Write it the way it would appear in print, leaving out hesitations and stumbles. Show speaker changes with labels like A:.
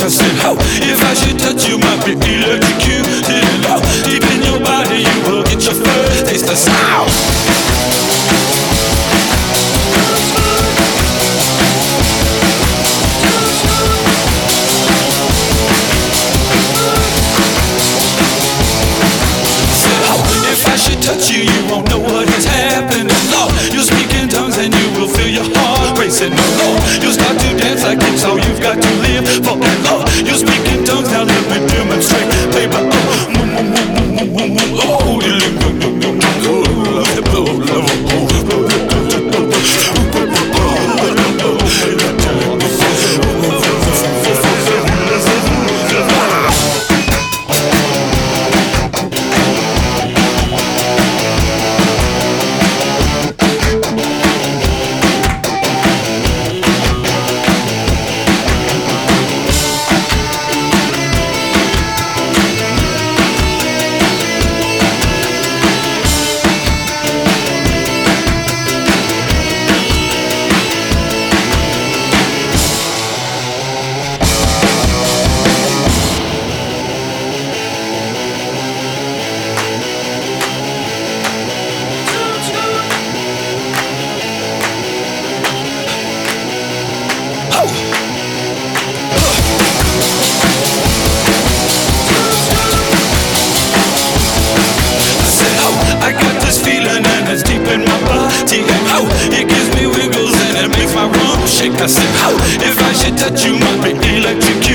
A: I said, oh, if I should touch you, might be electrocuted. Oh, deep in your body, you will get your first taste of sound. Touch you, you won't know what is happening. Lord, you'll speak in tongues and you will feel your heart racing. Lord, you'll start to dance like it's all you've got to live for. And Lord, you'll speak in tongues, now let me demonstrate. Baby, it gives me wiggles and it makes my rump shake. I said, oh, if I should touch you, might be electric.